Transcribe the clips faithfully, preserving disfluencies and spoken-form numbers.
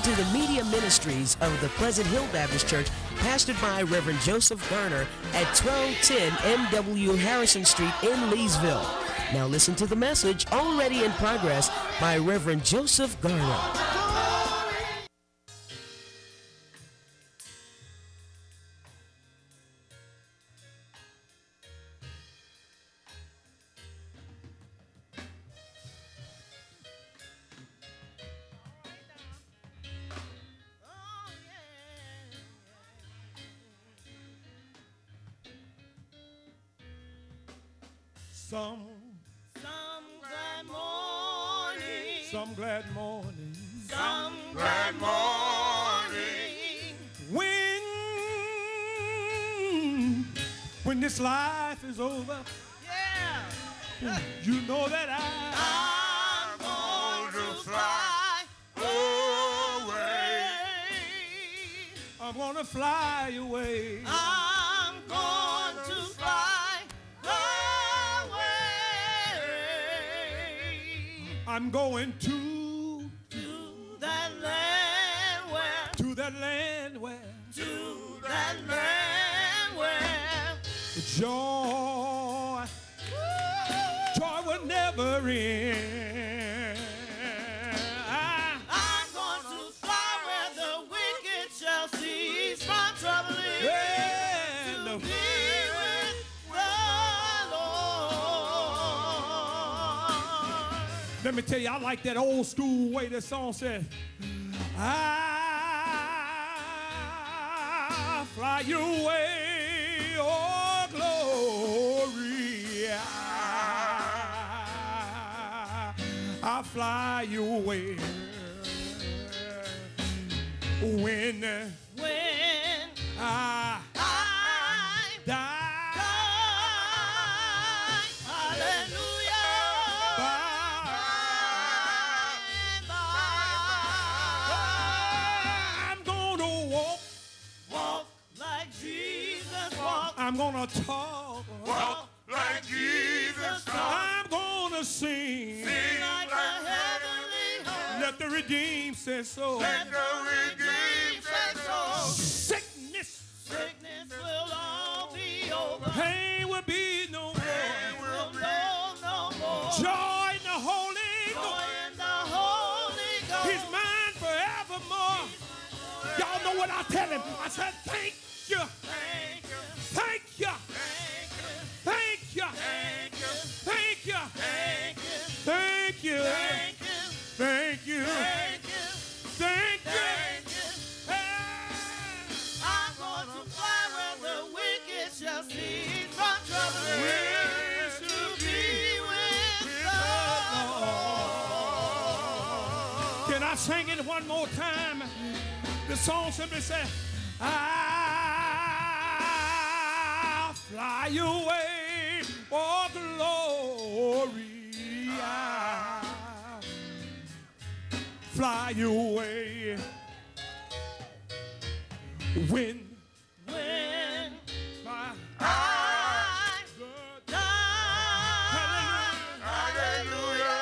to the media ministries of the Pleasant Hill Baptist Church, pastored by Reverend Joseph Garner at twelve ten M W Harrison Street in Leesville. Now listen to the message already in progress by Reverend Joseph Garner. Some, some glad morning, some glad morning, some glad morning, when, when this life is over, yeah, you know that I, I'm going to fly away. I'm gonna fly away. I'm going to fly. I'm going to to that land where to that land where to that land where joy joy will never end. I, I'm going to fly where the wicked shall cease from troubling. yeah, To no. be with the Lord. Let me tell you, I like that old school way that song said, I fly you away, oh glory. I, I fly you away. When, When I I die. Hallelujah. I'm gonna walk, Walk like Jesus walked. I'm gonna talk, Walk like Jesus talked. I'm gonna sing, Sing like a heavenly host. let the redeemed say so. Let the redeemed say so. Sickness, Sickness will all be over. pain will be no more. Pain will know no more. Joy in the Holy Joy Ghost, in the Holy Ghost. He's mine forevermore. Y'all know what I tell him? I said, thank you, Thank you. thank you, Thank you. thank you, Thank you. thank you, Thank you. thank you, Thank thank you, you. Thank you. thank you. Thank you. Hey. I'm going to fly where the wicked shall cease from troubling. Wish To be with the Lord. Can I sing it one more time? The song simply says, I'll fly away, oh glory, I'll fly away. When When my I good die. Hallelujah.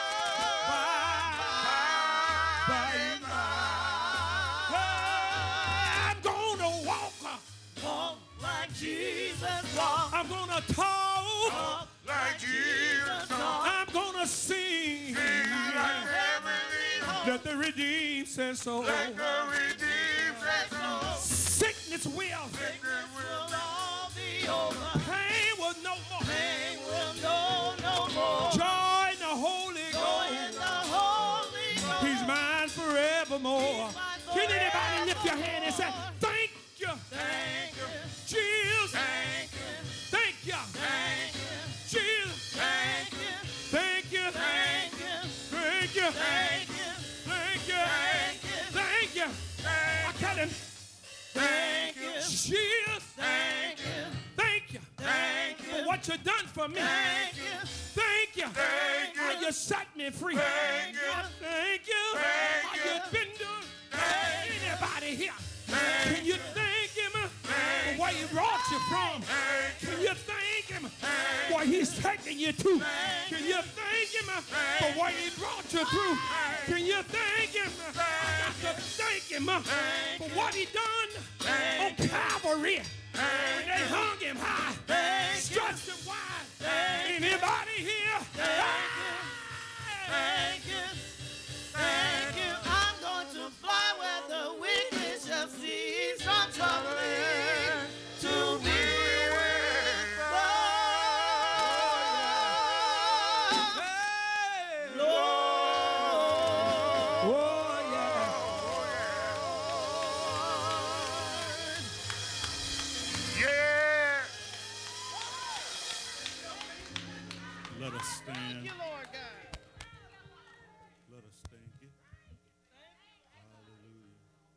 I'm gonna walk, Walk like Jesus walked. I'm gonna talk, Walk like Jesus talked. I'm gonna sing, Like a heavenly host. let the redeemed say so. Let the redeemed say so. Sickness will, Sickness will all be over. pain will no more. Pain will know no more. Joy in the Holy Joy in Ghost, the Holy Ghost. He's mine forevermore. He's mine Can anybody lift your hand and say, forevermore. thank you, Thank you. Jesus, Thank you. thank you, Thank you. Jesus, Thank you. thank you, Thank you. thank you, Thank you. thank you, Thank you. thank you. I tell him, Thank you. Jesus, Thank you. thank you Thank for you. what you done for me. Thank you. Thank you. Thank you. How you set me free. Thank you. Thank you. Thank How you. you been doing. Thank you. Anybody here? Thank Can you thank him for where he brought you from? Can you thank him where he's taking you to? Can you thank him for where he brought you through? Can you thank him? I got to thank him for what he done on Calvary. When they hung him high, stretched him wide. Anybody here? Thank you, thank you. I'm going to fly where the wicked shall cease from troubling to be with the Lord. Oh, yeah. Yeah. Let us stand. Thank you, Lord God. Let us thank you. Hallelujah.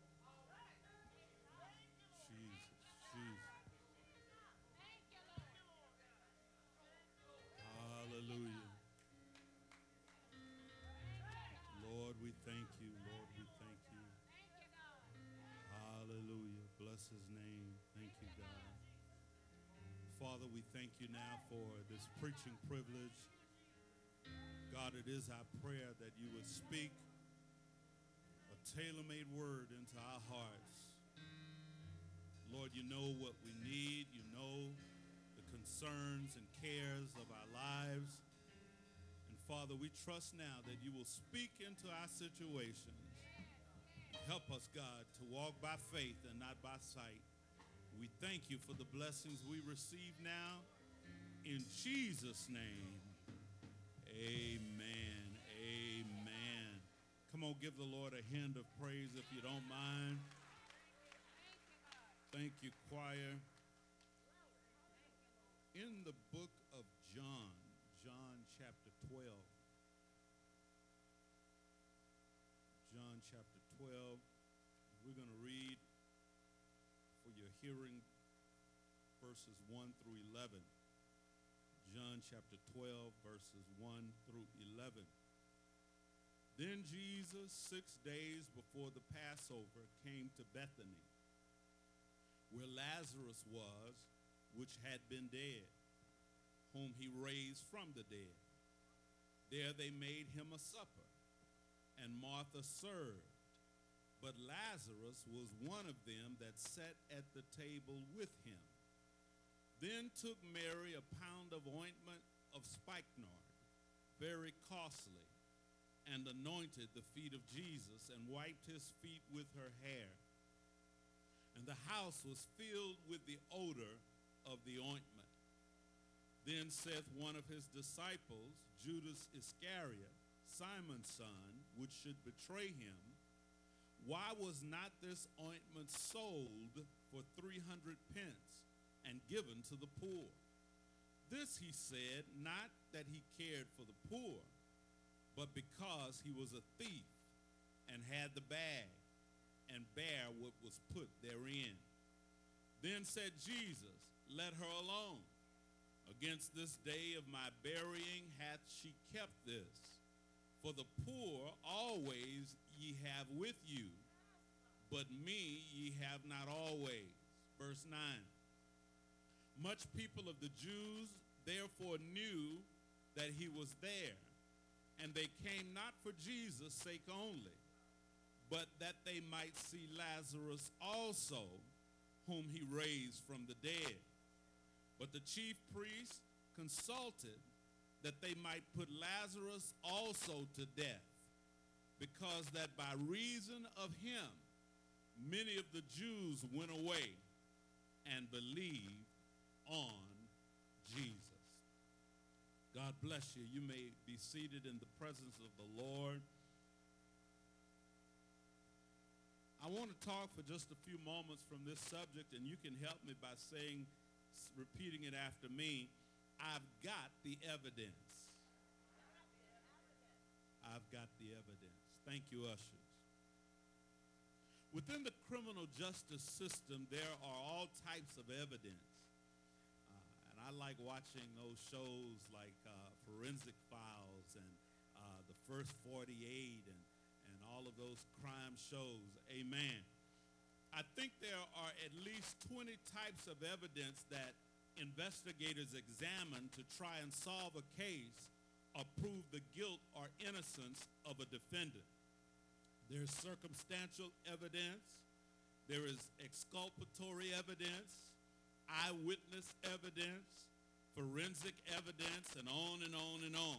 Jesus, Jesus. Hallelujah. Lord, we thank you. Lord, we thank you. Hallelujah. Bless his name. Thank you, God. Father, we thank you now for this preaching privilege. God, it is our prayer that you would speak a tailor-made word into our hearts. Lord, you know what we need. You know the concerns and cares of our lives. And Father, we trust now that you will speak into our situations. Help us, God, to walk by faith and not by sight. We thank you for the blessings we receive now. In Jesus' name, amen. Amen. Come on, give the Lord a hand of praise if you don't mind. Thank you, choir. In the book of John, John chapter twelve. John chapter twelve. We're going to read for your hearing verses one through eleven. John chapter twelve, verses one through eleven. Then Jesus, six days before the Passover, came to Bethany, where Lazarus was, which had been dead, whom he raised from the dead. There they made him a supper, and Martha served. But Lazarus was one of them that sat at the table with him. Then took Mary a pound of ointment of spikenard, very costly, and anointed the feet of Jesus, and wiped his feet with her hair. And the house was filled with the odor of the ointment. Then saith one of his disciples, Judas Iscariot, Simon's son, which should betray him, why was not this ointment sold for three hundred pence and given to the poor? This he said, not that he cared for the poor, but because he was a thief, and had the bag, and bare what was put therein. Then said Jesus, let her alone. Against this day of my burying hath she kept this. For the poor always ye have with you, but me ye have not always. Verse nine. Much people of the Jews therefore knew that he was there, and they came not for Jesus' sake only, but that they might see Lazarus also, whom he raised from the dead. But the chief priests consulted that they might put Lazarus also to death, because that by reason of him many of the Jews went away and believed on Jesus. God bless you. You may be seated in the presence of the Lord. I want to talk for just a few moments from this subject, and you can help me by saying, repeating it after me, I've got the evidence. I've got the evidence. Thank you, ushers. Within the criminal justice system, there are all types of evidence. Uh, and I like watching those shows like uh, Forensic Files and uh, The First forty-eight and, and all of those crime shows. Amen. I think there are at least twenty types of evidence that investigators examine to try and solve a case or prove the guilt or innocence of a defendant. There's circumstantial evidence, there is exculpatory evidence, eyewitness evidence, forensic evidence, and on and on and on.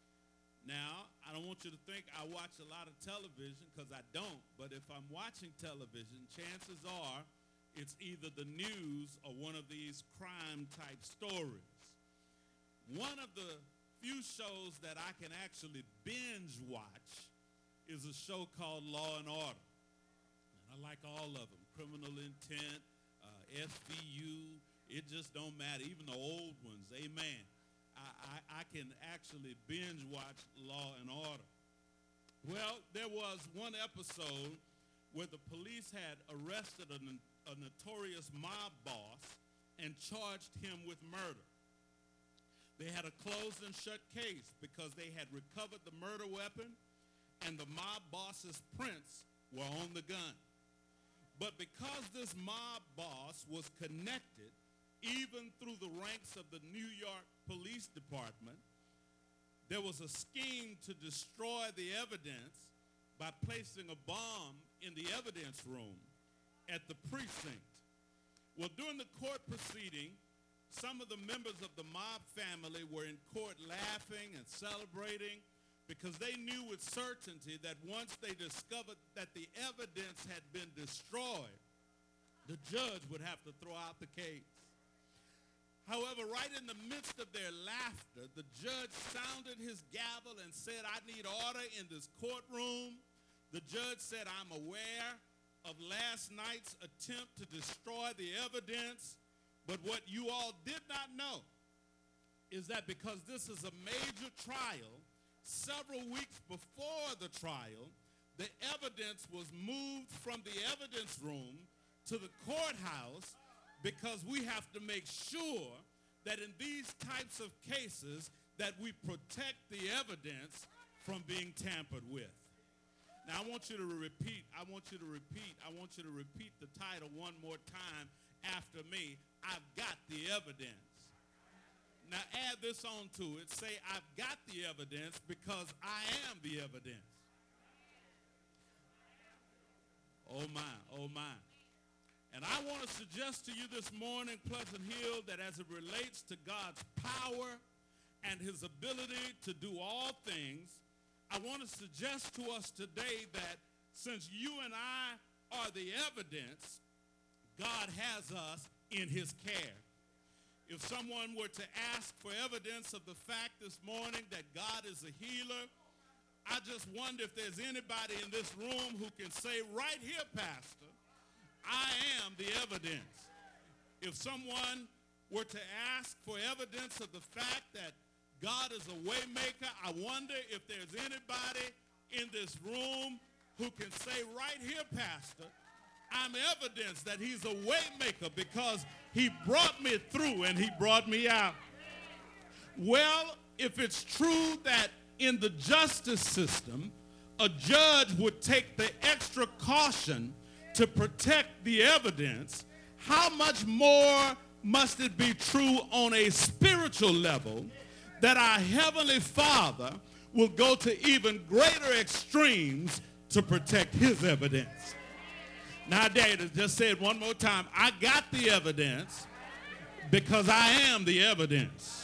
Now, I don't want you to think I watch a lot of television, because I don't, but if I'm watching television, chances are it's either the news or one of these crime-type stories. One of the few shows that I can actually binge watch is a show called Law and Order. And I like all of them, Criminal Intent, uh, S V U, it just don't matter, even the old ones, amen. I, I, I can actually binge watch Law and Order. Well, there was one episode where the police had arrested a, a notorious mob boss and charged him with murder. They had a closed and shut case because they had recovered the murder weapon and the mob boss's prints were on the gun. But because this mob boss was connected even through the ranks of the New York Police Department, there was a scheme to destroy the evidence by placing a bomb in the evidence room at the precinct. Well, during the court proceeding, some of the members of the mob family were in court laughing and celebrating because they knew with certainty that once they discovered that the evidence had been destroyed, the judge would have to throw out the case. However, right in the midst of their laughter, the judge sounded his gavel and said, "I need order in this courtroom." The judge said, "I'm aware of last night's attempt to destroy the evidence, but what you all did not know is that because this is a major trial, several weeks before the trial, the evidence was moved from the evidence room to the courthouse because we have to make sure that in these types of cases that we protect the evidence from being tampered with." Now I want you to repeat, I want you to repeat, I want you to repeat the title one more time after me. I've got the evidence. Now add this on to it. Say, I've got the evidence because I am the evidence. Oh my, oh my. And I want to suggest to you this morning, Pleasant Hill, that as it relates to God's power and his ability to do all things, I want to suggest to us today that since you and I are the evidence, God has us in his care. If someone were to ask for evidence of the fact this morning that God is a healer, I just wonder if there's anybody in this room who can say, "Right here, Pastor, I am the evidence." If someone were to ask for evidence of the fact that God is a way maker, I wonder if there's anybody in this room who can say, "Right here, Pastor, I'm evidence that he's a way maker because he brought me through and he brought me out." Well, if it's true that in the justice system, a judge would take the extra caution to protect the evidence, how much more must it be true on a spiritual level that our Heavenly Father will go to even greater extremes to protect his evidence? Now, David just said one more time, I got the evidence because I am the evidence.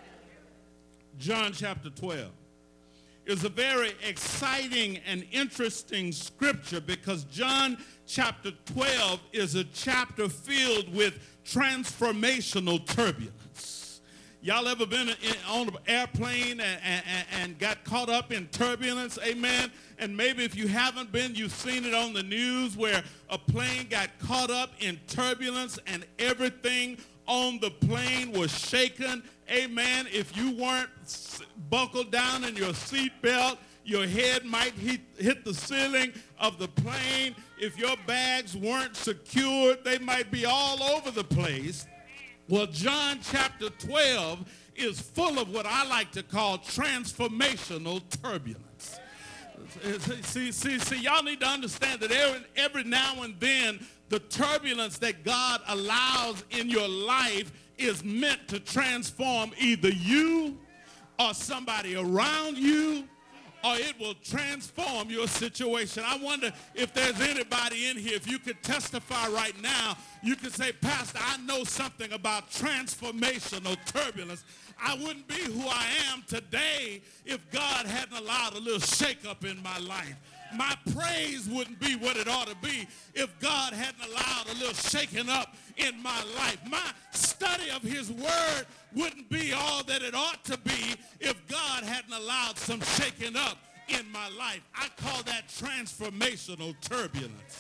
John chapter twelve is a very exciting and interesting scripture because John chapter twelve is a chapter filled with transformational turbulence. Y'all ever been in, on an airplane and, and, and got caught up in turbulence? Amen. And maybe if you haven't been, you've seen it on the news where a plane got caught up in turbulence and everything on the plane was shaken. Amen. If you weren't buckled down in your seatbelt, your head might hit, hit the ceiling of the plane. If your bags weren't secured, they might be all over the place. Well, John chapter twelve is full of what I like to call transformational turbulence. See, see, see, y'all need to understand that every, every now and then the turbulence that God allows in your life is meant to transform either you or somebody around you, or it will transform your situation. I wonder if there's anybody in here, if you could testify right now, you could say, Pastor, I know something about transformational turbulence. I wouldn't be who I am today if God hadn't allowed a little shakeup in my life. My praise wouldn't be what it ought to be if God hadn't allowed a little shaking up in my life. My study of his word wouldn't be all that it ought to be if God hadn't allowed some shaking up in my life. I call that transformational turbulence.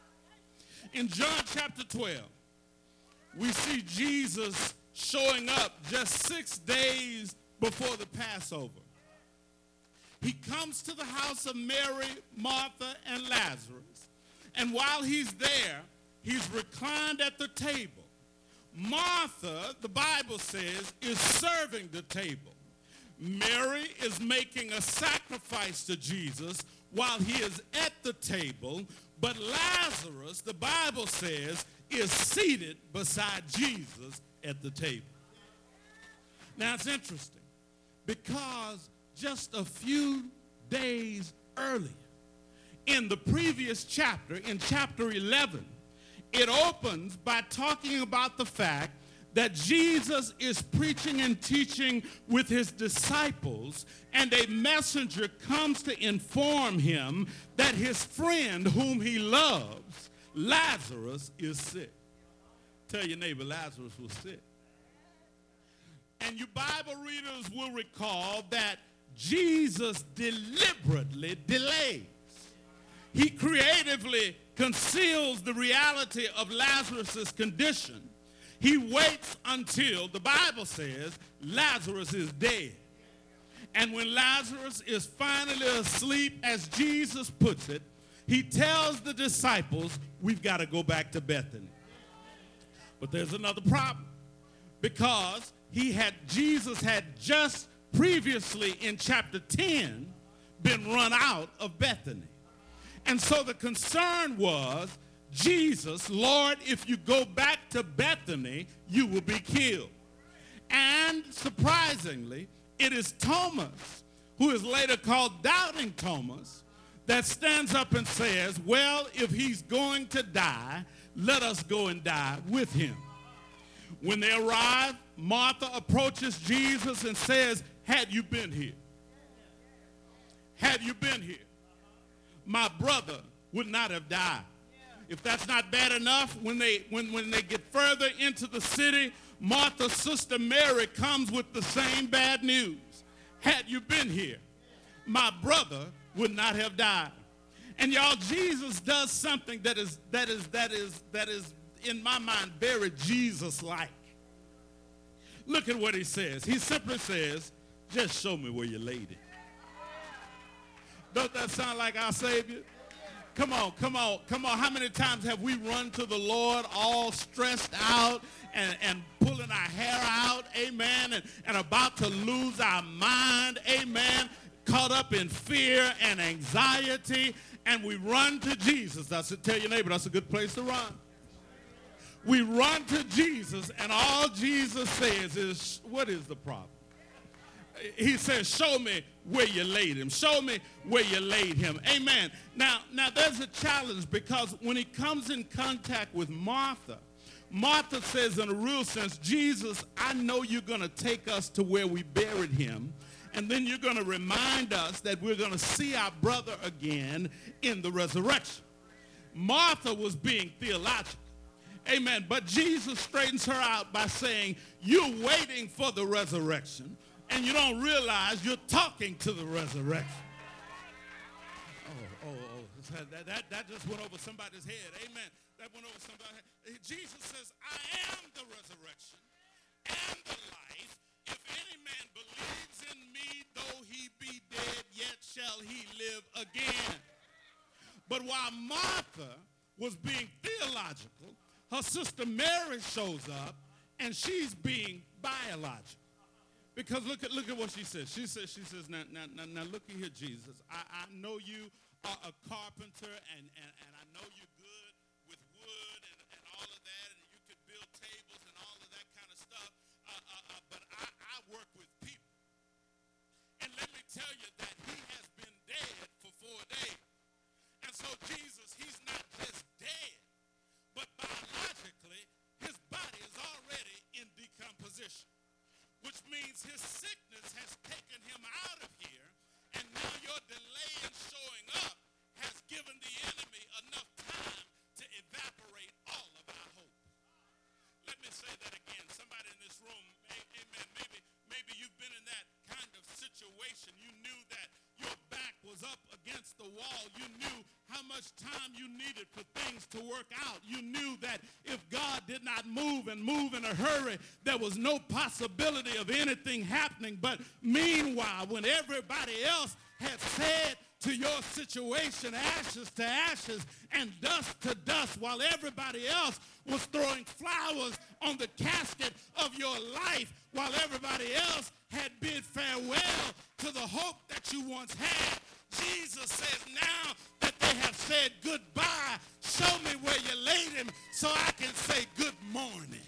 In John chapter twelve, we see Jesus showing up just six days before the Passover. He comes to the house of Mary, Martha, and Lazarus. And while he's there, he's reclined at the table. Martha, the Bible says, is serving the table. Mary is making a sacrifice to Jesus while he is at the table. But Lazarus, the Bible says, is seated beside Jesus at the table. Now it's interesting because just a few days earlier, in the previous chapter, in chapter eleven, it opens by talking about the fact that Jesus is preaching and teaching with his disciples, and a messenger comes to inform him that his friend whom he loves, Lazarus, is sick. Tell your neighbor, Lazarus was sick. And you Bible readers will recall that Jesus deliberately delays. He creatively conceals the reality of Lazarus' condition. He waits until, the Bible says, Lazarus is dead. And when Lazarus is finally asleep, as Jesus puts it, he tells the disciples, we've got to go back to Bethany. But there's another problem, because he had, Jesus had just previously in chapter ten been run out of Bethany. And so the concern was, Jesus, Lord, if you go back to Bethany, you will be killed. And surprisingly, it is Thomas, who is later called Doubting Thomas, that stands up and says, well, if he's going to die, let us go and die with him. When they arrive, Martha approaches Jesus and says, had you been here, had you been here, my brother would not have died. If that's not bad enough, when they, when, when they get further into the city, Martha's sister Mary comes with the same bad news. Had you been here, my brother would not have died. And y'all, Jesus does something that is, that is, that is, that is, in my mind, very Jesus-like. Look at what he says. He simply says, just show me where you laid it. Don't that sound like our Savior? Come on, come on, come on. How many times have we run to the Lord all stressed out and, and pulling our hair out, amen, and, and about to lose our mind, amen, caught up in fear and anxiety, and we run to Jesus. That's it. Tell your neighbor, that's a good place to run. We run to Jesus, and all Jesus says is, what is the problem? He says, show me where you laid him. Show me where you laid him. Amen. Now, now there's a challenge, because when he comes in contact with Martha, Martha says in a real sense, Jesus, I know you're going to take us to where we buried him, and then you're going to remind us that we're going to see our brother again in the resurrection. Martha was being theological. Amen. But Jesus straightens her out by saying, you're waiting for the resurrection, and you don't realize you're talking to the resurrection. Oh, oh, oh. That, that, that just went over somebody's head. Amen. That went over somebody's head. Jesus says, I am the resurrection and the life. If any man believes in me, though he be dead, yet shall he live again. But while Martha was being theological, her sister Mary shows up, and she's being biological. Because look at look at what she says. She says, she says, now, now, now, now look at here, Jesus. I, I know you are a carpenter, and, and, and I know you're good with wood and, and all of that, and you can build tables and all of that kind of stuff. Uh, uh, uh, but I, I work with people. And let me tell you that he has been dead for four days. And so Jesus, he's not just dead, but biologically, his body is already in decomposition, which means his sickness has taken him out of here, and now your delay in showing up has given the enemy enough time to evaporate all of our hope. Let me say that again. Somebody in this room, amen, maybe, maybe you've been in that kind of situation. You knew that your back was up against the wall. You knew how much time you needed for things to work out. You knew that if God did not move and move in a hurry, there was no possibility of anything happening. But meanwhile, when everybody else had said to your situation, ashes to ashes and dust to dust, while everybody else was throwing flowers on the casket of your life, while everybody else had bid farewell to the hope that you once had, Jesus says, now that they have said goodbye, show me where you laid him so I can say good morning.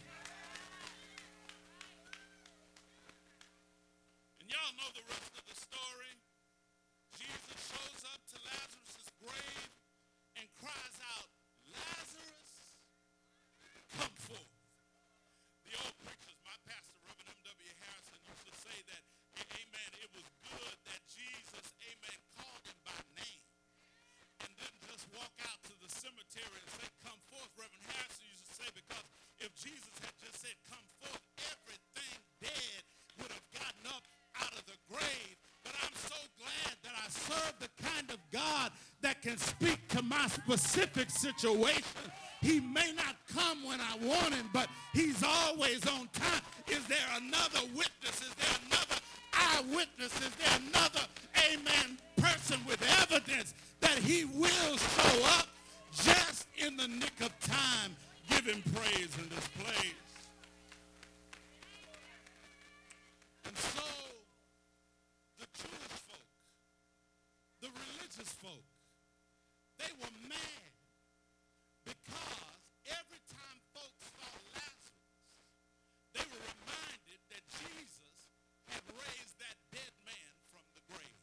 And y'all know the rest of the story. Jesus shows up to Lazarus' grave and cries out, Lazarus, come forth. The old preachers, my pastor, Reverend M W Harrison, used to say that, amen, it was good that Jesus, amen, called him by name and didn't just walk out to the cemetery and say, come forth. Reverend Harrison used to say, because if Jesus had just said, come forth, everything dead would have gotten up out of the grave. But I'm so glad that I serve the kind of God that can speak to my specific situation. He may not come when I want him, but he's always on time. Is there another witness? Is there another eyewitness? Is there another, amen, person with evidence that he will show up just in the nick of time? Give him praise in this place. And so the Jewish folk, the religious folk, they were mad because every time folks saw Lazarus, they were reminded that Jesus had raised that dead man from the grave.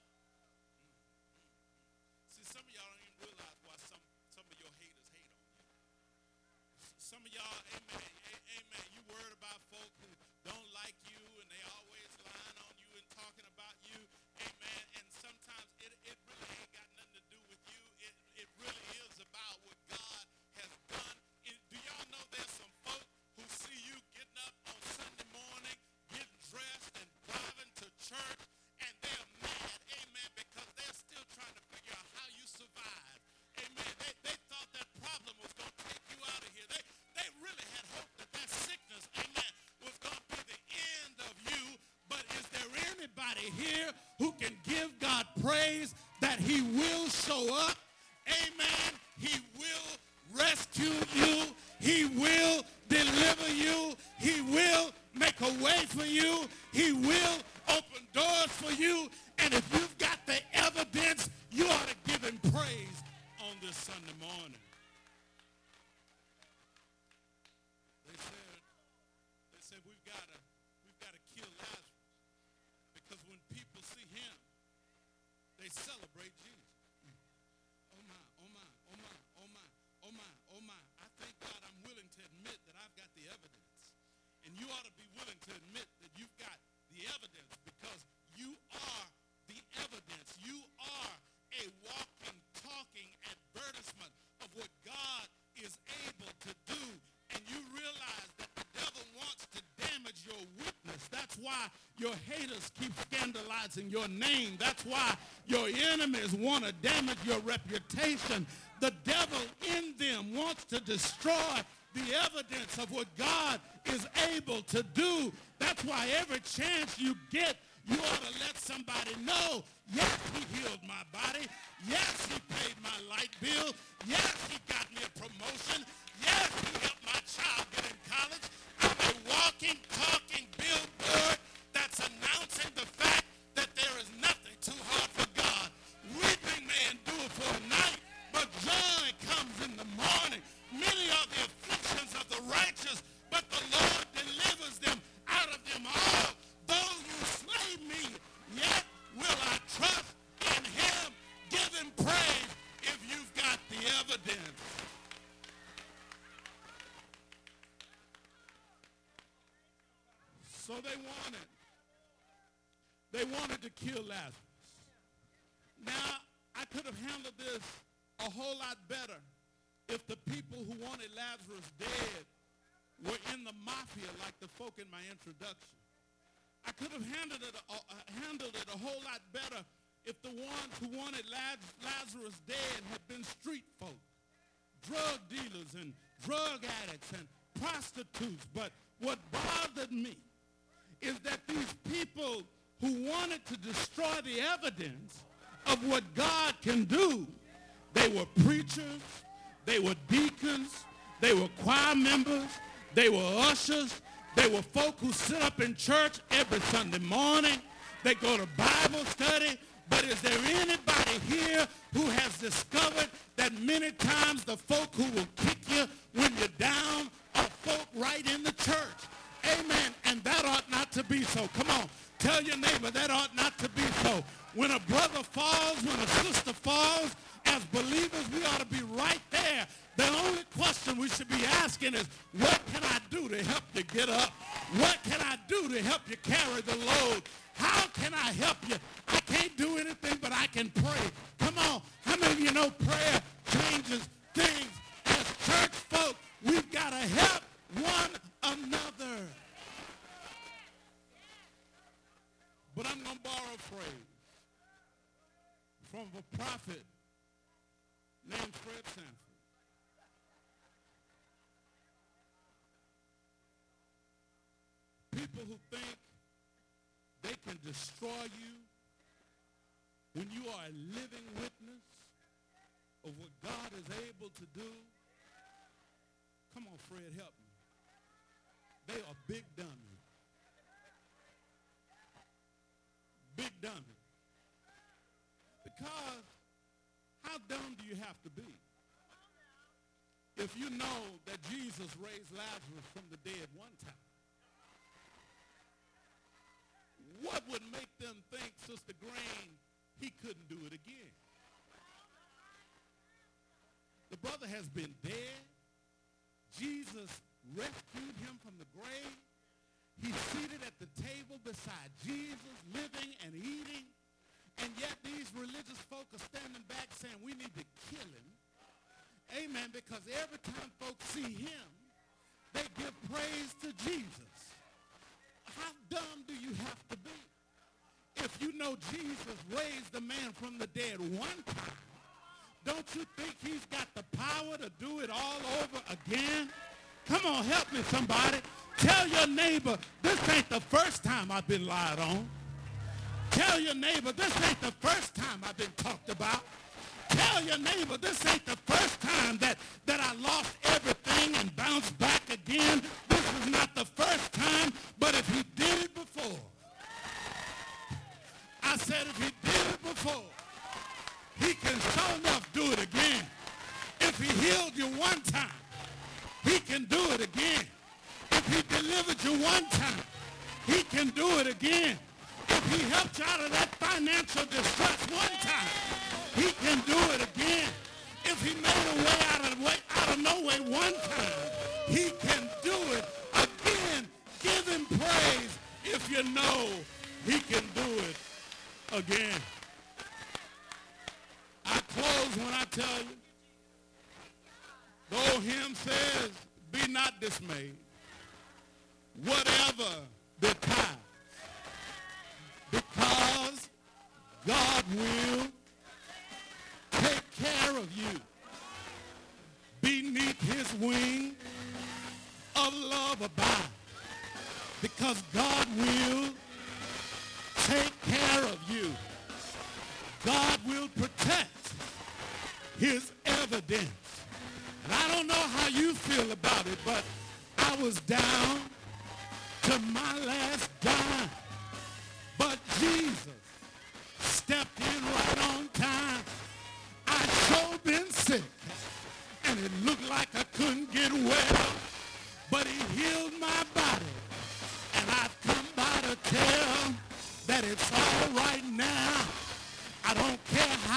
See, some of y'all don't even realize why some, some of your haters hate on you. Some of y'all, amen, a- amen, you worried about folk who don't like you and they always lying on you and talking about you, amen, and sometimes it, it really ain't got nothing to do with you. It, it really is about what God has done. It, do y'all know there's some folk who see you getting up on Sunday morning, getting dressed and driving to church, and they're mad, amen, because they're still trying to figure out how you survived. Amen. They, they thought that problem was going to take you out of here. They, they really had hoped that that sickness, amen, was going to be the end of you. But is there anybody here who can give God praise that he will show up? Amen. He will rescue you. He will deliver you. He will make a way for you. He will open doors for you. And if you've got the evidence, you ought to give him praise on this Sunday morning. They said, they said we've got to, we've got to kill Lazarus because when people see him, they celebrate Jesus. Oh my, oh my, oh my, oh my, oh my, oh my. I thank God I'm willing to admit that I've got the evidence. And you ought to be willing to admit that you've got the evidence because you are the evidence. You are a walking, talking advertisement of what God is able to do. And you realize that the devil wants to damage your witness. That's why your haters keep scandalizing your name. That's why your enemies want to damage your reputation. The devil in them wants to destroy the evidence of what God is able to do. That's why every chance you get, you ought to let somebody know, yes, he healed my body. Yes, he paid my light bill. Yes, he got me a promotion. Yes, he helped my child get in college. I'm a walking, talking billboard that they wanted, they wanted to kill Lazarus. Now, I could have handled this a whole lot better if the people who wanted Lazarus dead were in the mafia like the folk in my introduction. I could have handled it, uh, handled it a whole lot better if the ones who wanted Laz- Lazarus dead had been street folk, drug dealers and drug addicts and prostitutes. But what bothered me is that these people who wanted to destroy the evidence of what God can do, they were preachers, they were deacons, they were choir members, they were ushers, they were folk who sit up in church every Sunday morning. They go to Bible study. But is there anybody here who has discovered that many times the folk who will kick you when you're down are folk right in the church? Amen. And that ought not to be so. Come on. Tell your neighbor that ought not to be so. When a brother falls, when a sister falls, as believers, we ought to be right there. The only question we should be asking is, what can I do to help you get up? What can I do to help you carry the load? How can I help you? I can't do anything, but I can pray. Come on. How many of you know prayer changes things? As church folk, we've got to help one another. But I'm going to borrow a phrase from a prophet named Fred Sanford. People who think they can destroy you when you are a living witness of what God is able to do. Come on, Fred, help me. They are big dummies. Big dummies. Because how dumb do you have to be if you know that Jesus raised Lazarus from the dead one time? What would make them think, Sister Grain, he couldn't do it again? The brother has been dead. Jesus rescued him from the grave. He's seated at the table beside Jesus, living and eating. And yet these religious folk are standing back saying, we need to kill him. Amen, because every time folks see him, they give praise to Jesus. How dumb do you have to be? If you know Jesus raised the man from the dead one time, don't you think he's got the power to do it all over again? Come on, help me, somebody. Tell your neighbor, this ain't the first time I've been lied on. Tell your neighbor, this ain't the first time I've been talked about. Tell your neighbor, this ain't the first time that, that I lost everything and bounced back again. This is not the first time, but if he did it before, I said if he did it before, he can sure enough do it again. If he healed you one time, he can do it again. If he delivered you one time, he can do it again. If he helped you out of that financial distress one time, he can do it again. If he made a way out of, way, out of no way one time, he can do it again. Give him praise if you know he can do it again. I close when I tell you, the old hymn says, be not dismayed. Whatever betide, because God will take care of you. Beneath his wing of love abide, because God will take care of you. God will protect his evidence. And I don't know how you feel about it, but I was down to my last dime. But Jesus stepped in right on